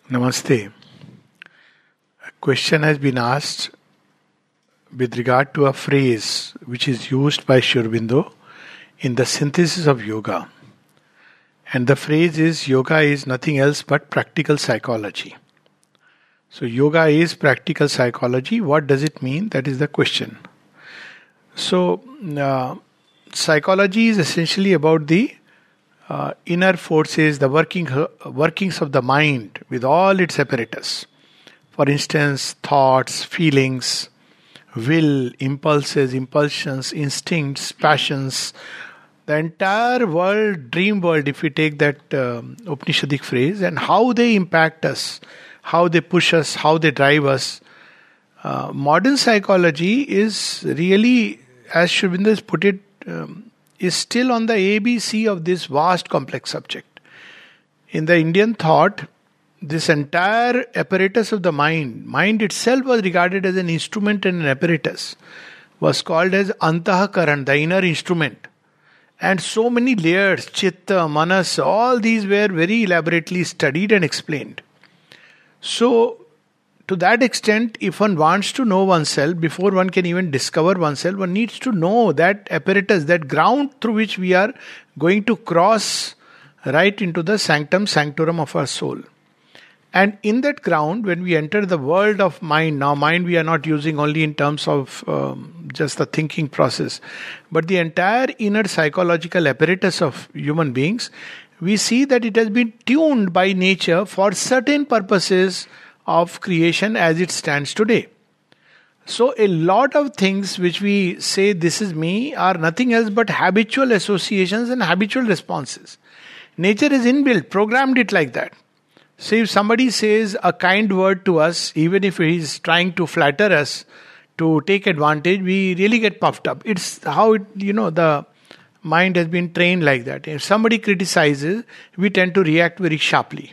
Namaste. A question has been asked with regard to a phrase which is used by Sri Aurobindo in the synthesis of yoga. And the phrase is yoga is nothing else but practical psychology. So, yoga is practical psychology. What does it mean? That is the question. So, psychology is essentially about the inner forces, the workings of the mind with all its apparatus. For instance, thoughts, feelings, will, impulses, impulsions, instincts, passions, the entire world, dream world, if we take that Upanishadic phrase, and how they impact us, how they push us, how they drive us. Modern psychology is really, as Sri Aurobindo has put it, is still on the ABC of this vast complex subject. In the Indian thought, this entire apparatus of the mind itself was regarded as an instrument and an apparatus, was called as Antahakaran, the inner instrument. And so many layers, Chitta, Manas, all these were very elaborately studied and explained. So, to that extent, if one wants to know oneself, before one can even discover oneself, one needs to know that apparatus, that ground through which we are going to cross right into the sanctum sanctorum of our soul. And in that ground, when we enter the world of mind, now mind we are not using only in terms of just the thinking process, but the entire inner psychological apparatus of human beings, we see that it has been tuned by nature for certain purposes of creation as it stands today. So a lot of things which we say this is me are nothing else but habitual associations and habitual responses. Nature is inbuilt, programmed it like that. So if somebody says a kind word to us, even if he is trying to flatter us, to take advantage, we really get puffed up. It's how the mind has been trained like that. If somebody criticizes, we tend to react very sharply.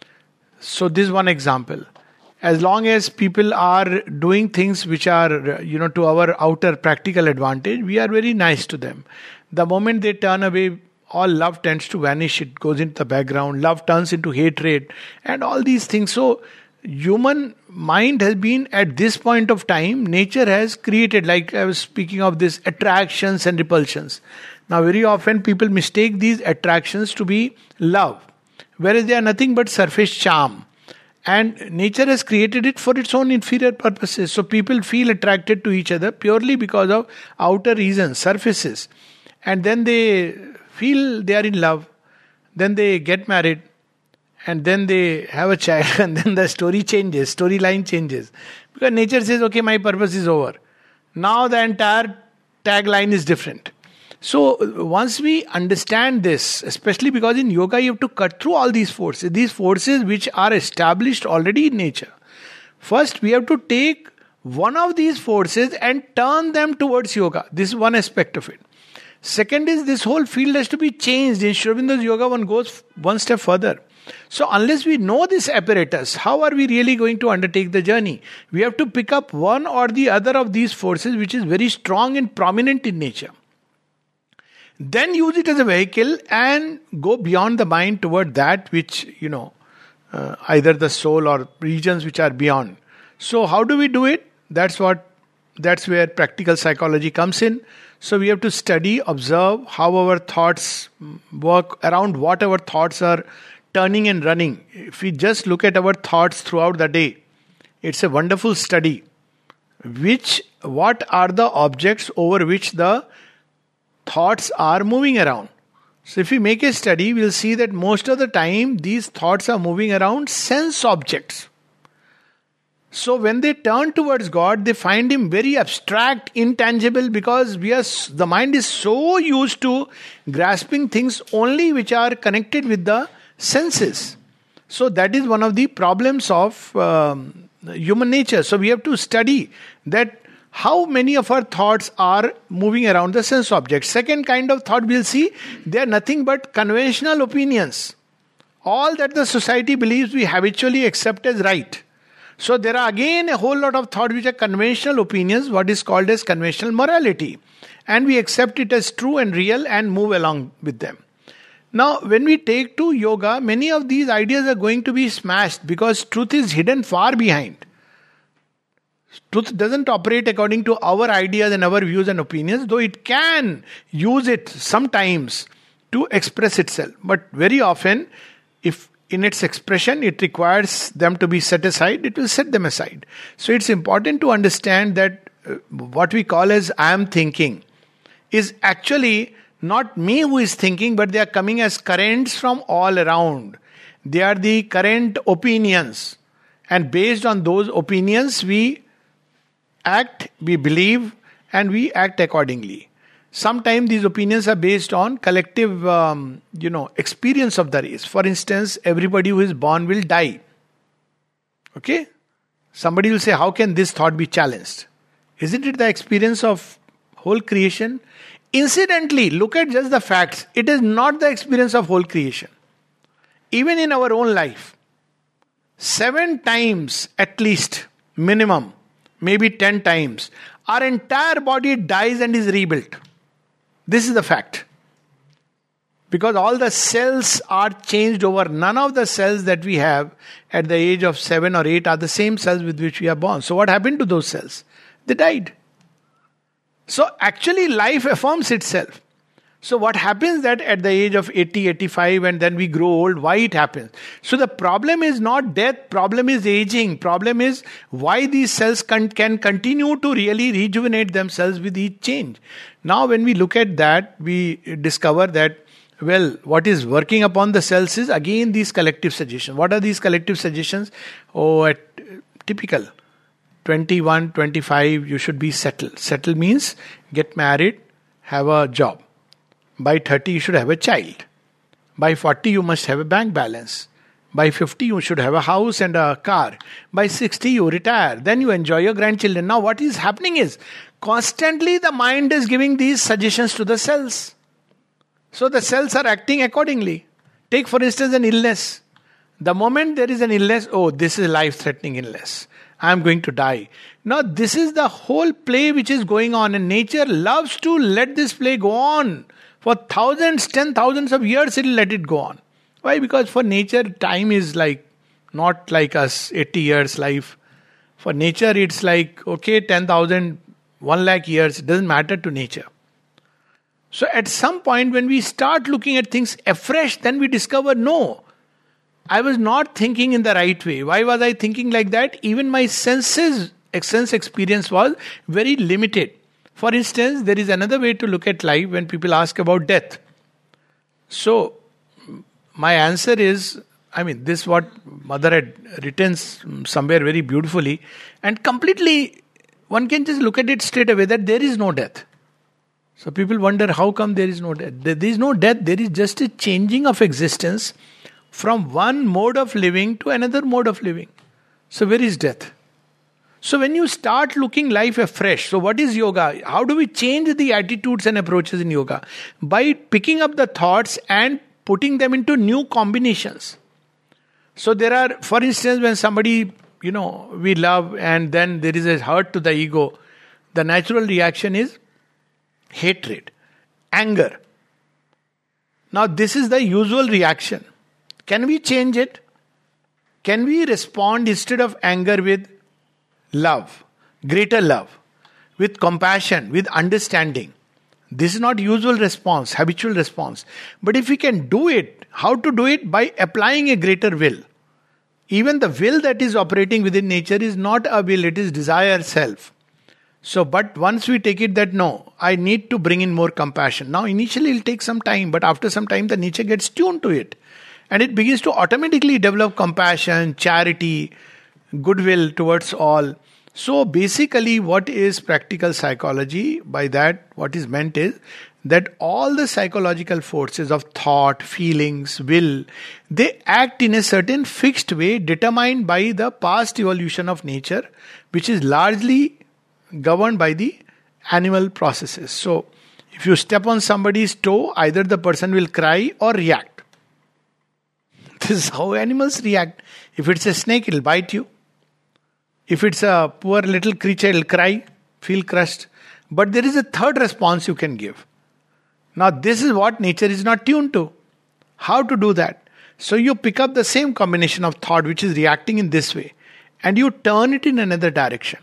So this is one example. As long as people are doing things which are, to our outer practical advantage, we are very nice to them. The moment they turn away, all love tends to vanish. It goes into the background. Love turns into hatred and all these things. So, human mind has been at this point of time, nature has created, like I was speaking of this, attractions and repulsions. Now, very often people mistake these attractions to be love, whereas they are nothing but surface charm. And nature has created it for its own inferior purposes. So people feel attracted to each other purely because of outer reasons, surfaces. And then they feel they are in love. Then they get married. And then they have a child. And then the storyline changes. Because nature says, okay, my purpose is over. Now the entire tagline is different. So once we understand this, especially because in yoga you have to cut through all these forces which are established already in nature. First we have to take one of these forces and turn them towards yoga. This is one aspect of it. Second is this whole field has to be changed. In Sri Aurobindo's yoga one goes one step further. So unless we know this apparatus, how are we really going to undertake the journey? We have to pick up one or the other of these forces which is very strong and prominent in nature. Then use it as a vehicle and go beyond the mind toward that which, either the soul or regions which are beyond. So how do we do it? That's where practical psychology comes in. So we have to study, observe how our thoughts work, around what our thoughts are turning and running. If we just look at our thoughts throughout the day, it's a wonderful study. What are the objects over which the thoughts are moving around? So if we make a study, we'll see that most of the time these thoughts are moving around sense objects. So when they turn towards God, they find Him very abstract, intangible, because the mind is so used to grasping things only which are connected with the senses. So that is one of the problems of human nature. So we have to study that how many of our thoughts are moving around the sense objects. Second kind of thought we'll see, they are nothing but conventional opinions. All that the society believes we habitually accept as right. So there are again a whole lot of thought which are conventional opinions, what is called as conventional morality. And we accept it as true and real and move along with them. Now, when we take to yoga, many of these ideas are going to be smashed because truth is hidden far behind. Truth doesn't operate according to our ideas and our views and opinions, though it can use it sometimes to express itself. But very often, if in its expression it requires them to be set aside, it will set them aside. So it's important to understand that what we call as I am thinking is actually not me who is thinking, but they are coming as currents from all around. They are the current opinions. And based on those opinions, we act, we believe, and we act accordingly. Sometimes these opinions are based on collective, experience of the race. For instance, everybody who is born will die. Okay? Somebody will say, how can this thought be challenged? Isn't it the experience of whole creation? Incidentally, look at just the facts. It is not the experience of whole creation. Even in our own life, 7 times at least, minimum, maybe 10 times, our entire body dies and is rebuilt. This is the fact. Because all the cells are changed over. None of the cells that we have at the age of 7 or 8 are the same cells with which we are born. So what happened to those cells? They died. So actually life affirms itself. So what happens that at the age of 80, 85 and then we grow old, why it happens? So the problem is not death, problem is aging. Problem is why these cells can continue to really rejuvenate themselves with each change. Now when we look at that, we discover that, well, what is working upon the cells is again these collective suggestions. What are these collective suggestions? Typical. 21, 25, you should be settled. Settle means get married, have a job. By 30, you should have a child. By 40, you must have a bank balance. By 50, you should have a house and a car. By 60, you retire. Then you enjoy your grandchildren. Now, what is happening is, constantly the mind is giving these suggestions to the cells. So the cells are acting accordingly. Take, for instance, an illness. The moment there is an illness, oh, this is a life-threatening illness. I am going to die. Now, this is the whole play which is going on, and nature loves to let this play go on. For thousands, 10,000s of years, it will let it go on. Why? Because for nature, time is not like us, 80 years life. For nature, it's like, okay, 10,000, 1 lakh years, it doesn't matter to nature. So at some point, when we start looking at things afresh, then we discover, no, I was not thinking in the right way. Why was I thinking like that? Even my sense experience was very limited. For instance, there is another way to look at life when people ask about death. So, my answer is, this what Mother had written somewhere very beautifully, and completely, one can just look at it straight away that there is no death. So people wonder, how come there is no death? There is no death, there is just a changing of existence from one mode of living to another mode of living. So where is death? So when you start looking life afresh, so what is yoga? How do we change the attitudes and approaches in yoga? By picking up the thoughts and putting them into new combinations. So there are, for instance, when somebody, we love and then there is a hurt to the ego, the natural reaction is hatred, anger. Now this is the usual reaction. Can we change it? Can we respond instead of anger with love, greater love, with compassion, with understanding? This is not usual response, habitual response. But if we can do it, how to do it? By applying a greater will. Even the will that is operating within nature is not a will, it is desire self. So, but once we take it that no, I need to bring in more compassion. Now initially it will take some time, but after some time the nature gets tuned to it. And it begins to automatically develop compassion, charity, goodwill towards all. So basically what is practical psychology? By that, what is meant is that all the psychological forces of thought, feelings, will, they act in a certain fixed way determined by the past evolution of nature, which is largely governed by the animal processes. So if you step on somebody's toe, either the person will cry or react. This is how animals react. If it's a snake, it'll bite you. If it's a poor little creature, it'll cry, feel crushed. But there is a third response you can give. Now this is what nature is not tuned to. How to do that? So you pick up the same combination of thought which is reacting in this way and you turn it in another direction.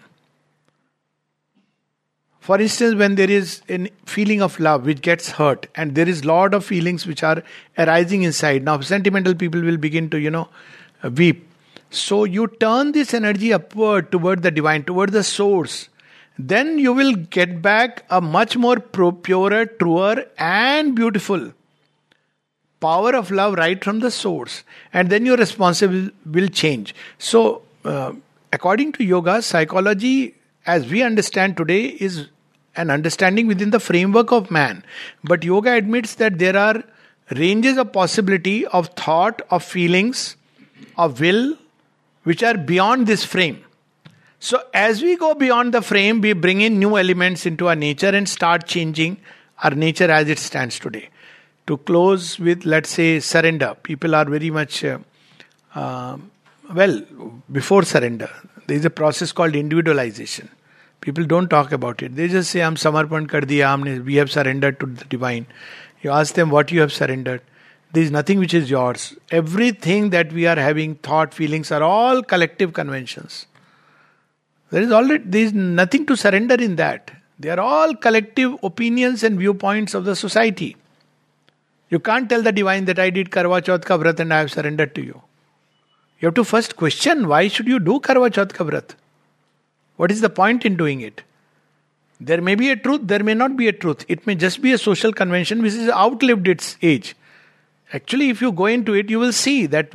For instance, when there is a feeling of love which gets hurt and there is lot of feelings which are arising inside. Now sentimental people will begin to, weep. So you turn this energy upward toward the divine, toward the source. Then you will get back a much more purer, truer and beautiful power of love right from the source. And then your responsibility will change. So according to yoga, psychology as we understand today is an understanding within the framework of man. But yoga admits that there are ranges of possibility of thought, of feelings, of will, which are beyond this frame. So as we go beyond the frame, we bring in new elements into our nature and start changing our nature as it stands today. To close with, let's say, surrender. People are very much, before surrender, there is a process called individualization. People don't talk about it. They just say, "Hum samarpan kar diya, we have surrendered to the divine." You ask them what you have surrendered. There is nothing which is yours. Everything that we are having, thought, feelings, are all collective conventions. There is nothing to surrender in that. They are all collective opinions and viewpoints of the society. You can't tell the divine that I did Karwa Chauth ka vrat and I have surrendered to you. You have to first question, why should you do Karwa Chauth ka vrat? What is the point in doing it? There may be a truth, there may not be a truth. It may just be a social convention which has outlived its age. Actually, if you go into it, you will see that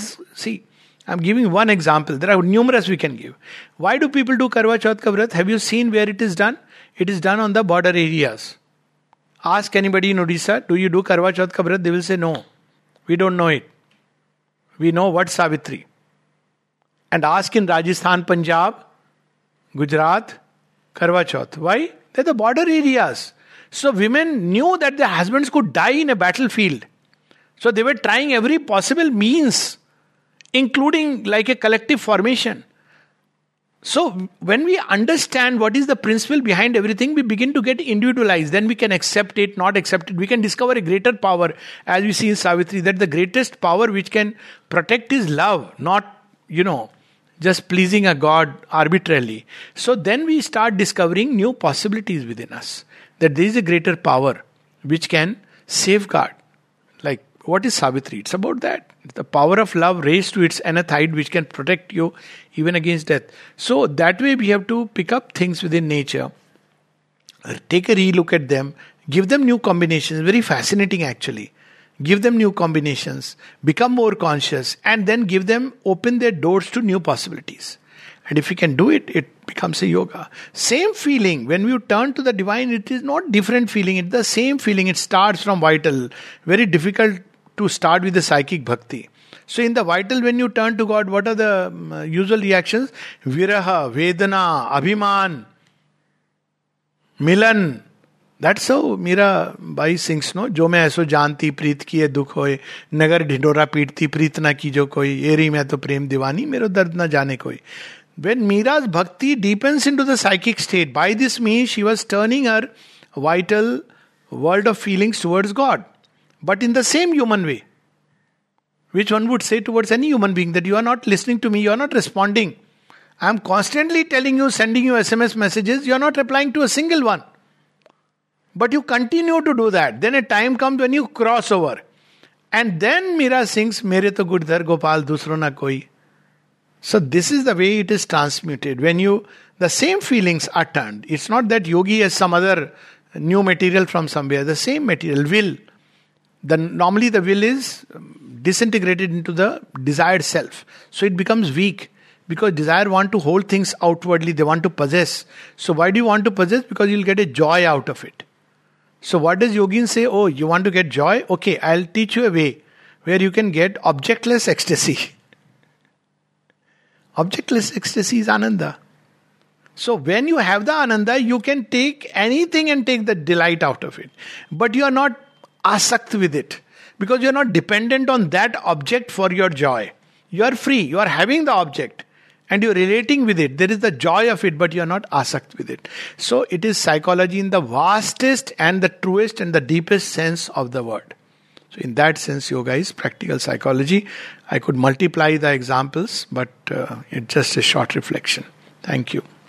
I'm giving one example. There are numerous we can give. Why do people do Karwa Chauth ka vrat? Have you seen where it is done? It is done on the border areas. Ask anybody in Odisha, do you do Karwa Chauth ka vrat? They will say no. We don't know it. We know what Savitri. And ask in Rajasthan, Punjab, Gujarat, Karwa Chauth. Why? They're the border areas. So women knew that their husbands could die in a battlefield. So they were trying every possible means, including like a collective formation. So when we understand what is the principle behind everything, we begin to get individualized. Then we can accept it, not accept it. We can discover a greater power, as we see in Savitri, that the greatest power which can protect is love, not, just pleasing a god arbitrarily. So then we start discovering new possibilities within us. That there is a greater power which can safeguard. Like, what is Savitri? It's about that. The power of love raised to its nth height which can protect you even against death. So that way we have to pick up things within nature, take a relook at them, give them new combinations. Very fascinating actually. Give them new combinations, become more conscious, and then open their doors to new possibilities. And if you can do it, it becomes a yoga. Same feeling, when you turn to the divine, it is not different feeling, it's the same feeling. It starts from vital. Very difficult to start with the psychic bhakti. So in the vital, when you turn to God, what are the usual reactions? Viraha, Vedana, Abhiman, Milan. That's how Mira Bai sings, no? Jo main aisa janti preet kiye dukh hoye, nagar ढिंढोरा पीटती प्रीत ना की जो कोई, एरी में तो प्रेम दीवानी, मेरो दर्द ना जाने कोई. When Mira's bhakti deepens into the psychic state, by this means she was turning her vital world of feelings towards God. But in the same human way, which one would say towards any human being, that you are not listening to me, you are not responding. I am constantly telling you, sending you SMS messages, you are not replying to a single one. But you continue to do that. Then a time comes when you cross over. And then Mira sings, Mere to Gurdhar Gopal Dusro na koi. So this is the way it is transmuted. When the same feelings are turned. It's not that yogi has some other new material from somewhere. The same material, will. Normally the will is disintegrated into the desired self. So it becomes weak. Because desire want to hold things outwardly. They want to possess. So why do you want to possess? Because you'll get a joy out of it. So what does yogin say? Oh, you want to get joy? Okay, I'll teach you a way where you can get objectless ecstasy. Objectless ecstasy is ananda. So when you have the ananda, you can take anything and take the delight out of it. But you are not asakt with it. Because you are not dependent on that object for your joy. You are free. You are having the object. And you're relating with it. There is the joy of it, but you're not asakt with it. So it is psychology in the vastest and the truest and the deepest sense of the word. So in that sense, yoga is practical psychology. I could multiply the examples, but it's just a short reflection. Thank you.